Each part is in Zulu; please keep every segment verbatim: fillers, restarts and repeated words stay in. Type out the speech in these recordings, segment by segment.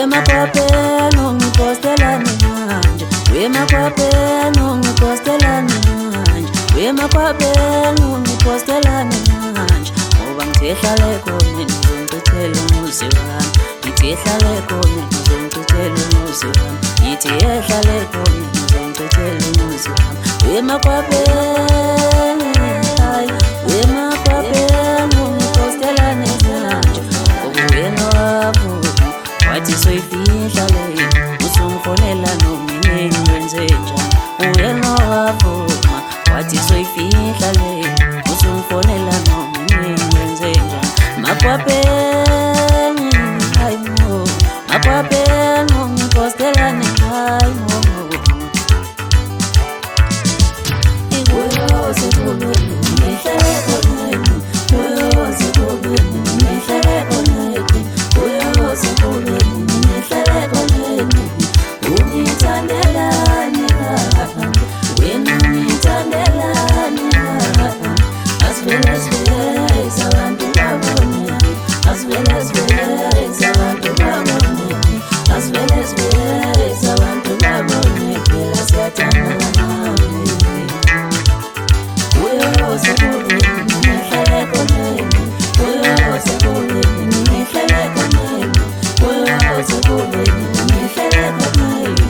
Wemakwapelo ngipostelana manje, wemakwapelo ngipostelana manje, wemakwapelo ngipostelana manje. Ngoba ngithehlale khona ngizongicithela umuzi wami, ngithehlale khona ngizongicithela umuzi wami, ngithi ehlale khona ngizongicithela umuzi wami. Wemakwapelo hayi, wemakwapelo ngipostelana manje. Ngoba wena wavuma wathi soyifihla le, usungfonela noma inini wenze njani. Wena wavuma wathi soyifihla le, usungfonela noma inini wenze njani. Makwapelo hayi mo, makwapelo ngipostelane hayi mo. Ikuyo sekulweni ngihlale khona, kuyo sekulweni ngihlale khona, kuyo sekulweni ngihlale khona. Ungithandelani wena, ungithandelani asivele sivele abantu babone, asivele sivele abantu babone, asivele sivele abantu babone. Phela siyathandana nawe, kuyo sekulweni ngihlale khona, kuyo sekulweni ngihlale khona, kuyo sekulweni ngihlale khona.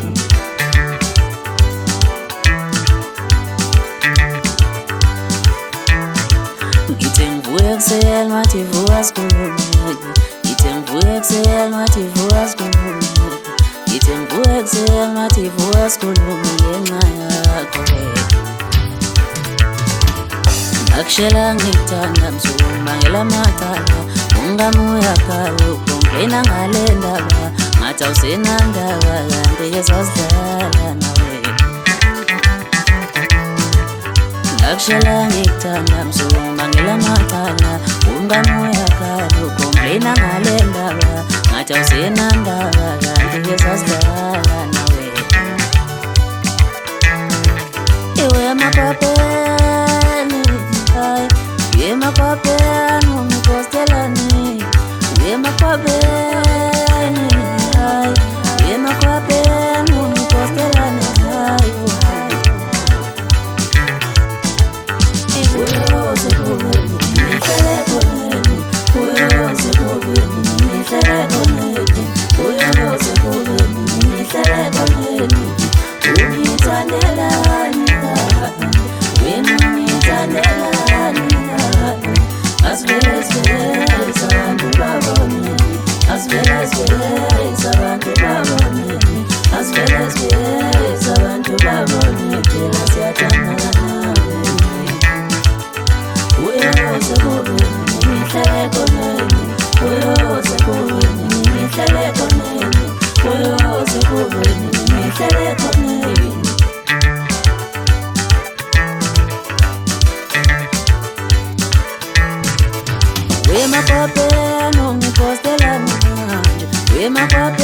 Ngithe ngivuka ekuseni wathi vuka sikhulume, ngithe ngivuka ekuseni wathi vuka sikhulume, ngithe ngivuka ekuseni wathi vuka sikhulume ngenxa yakho wena. Ngakushela ngikuthanda msukubangela amacala, umngani uyakhala ukompleyina ngale ndaba, ngathi awusenandaba kanti-ke sasidlala nawe. Ngakushela ngikuthanda msukubangela amacala, umngani uyakhala ukompleyina ngale ndaba, ngathi awusenandaba kanti-ke sasidlala nawe. Iwe makwapelo hayi, wemakwapelo ngipostelane, wemakwapelo hayi, wemakwapelo ngipostelane hayi. Kuyo sekulweni ngihlale khona, kuyo sekulweni ngihlale khona, kuyo sekulweni ngihlale khona. Ungithandelani wena, ungithandelani asivele sivele abantu babone, asivele sivele abantu babone, asivele sivele abantu babone. Phela siyathandana nawe, kuyo sekulweni ngihlale khona, kuyo sekulweni ngihlale khona, kuyo sekulweni ngihlale khona. Wemakwapelo ngipostelana manje, wemakwapelo